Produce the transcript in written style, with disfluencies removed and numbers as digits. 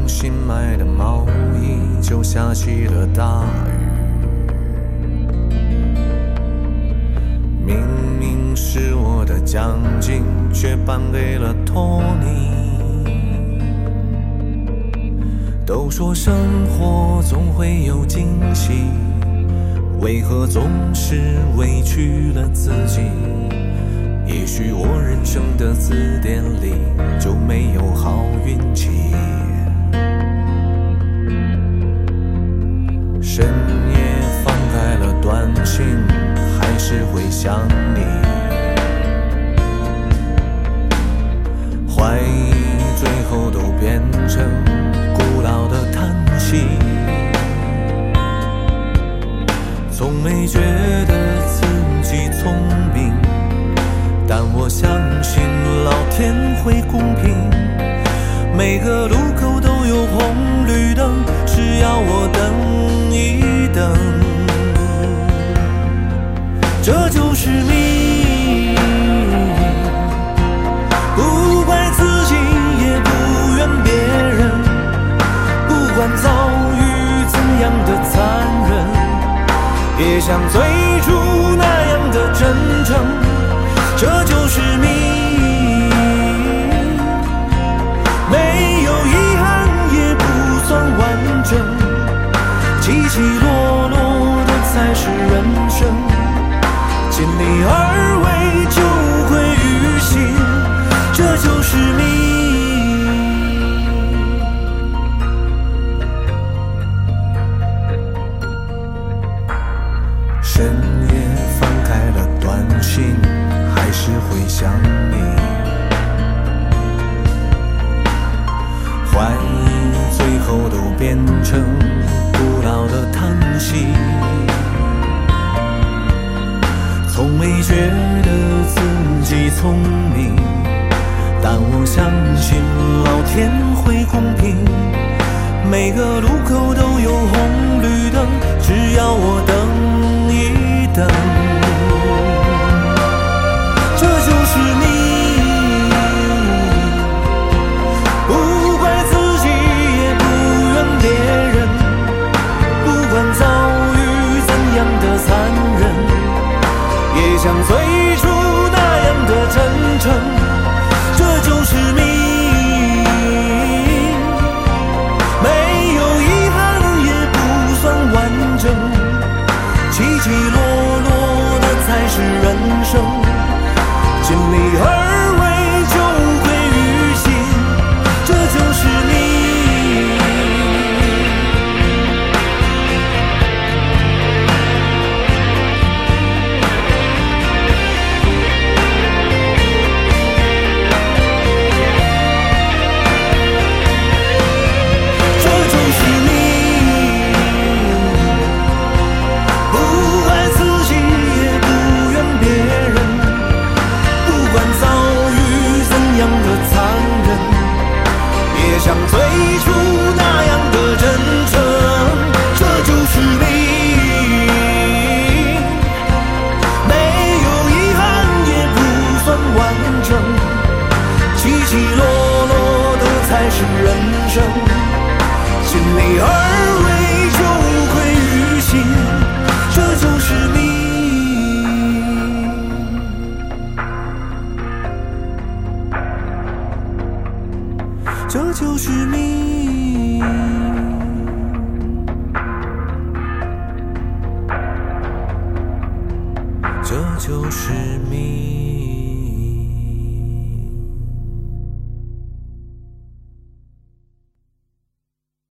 新买的毛衣就下起了大雨。明明是我的奖金，却颁给了托尼。都说生活总会有惊喜，为何总是委屈了自己？也许我人生的字典里就没有好运气。深夜翻开了短信，还是会想你。怀疑最后都变成古老的叹息。从没觉得自己聪明，但我相信老天会公平。每个路口都有红绿灯，只要我等一等。这就是命，不怪自己也不怨别人，不管遭遇怎样的残忍，也像最初那样的真诚。这就是命，没有遗憾也不算完整，起起落落的才是人生，尽力而为就会于心，这就是命。深夜翻开了短信，还是会想你。怀疑最后都变成古老的叹息。从没觉得自己聪明，但我相信老天会公平。每个路口都有红绿灯，只要我等一等。这就是命，不怪自己也不怨别人，不管遭遇怎样的残忍，也像最初那样的真诚。这就是命，没有遗憾也不算完整，起起落落的才是人生，尽力而为就会于心，这就是命。这就是命，不怪自己也不怨别人，不管遭遇怎样的残忍，也像最初那样的真诚。这就是命，没有遗憾也不算完整，起起落落的才是人生，尽力而为就会于心，这就是命。这就是命，这就是命。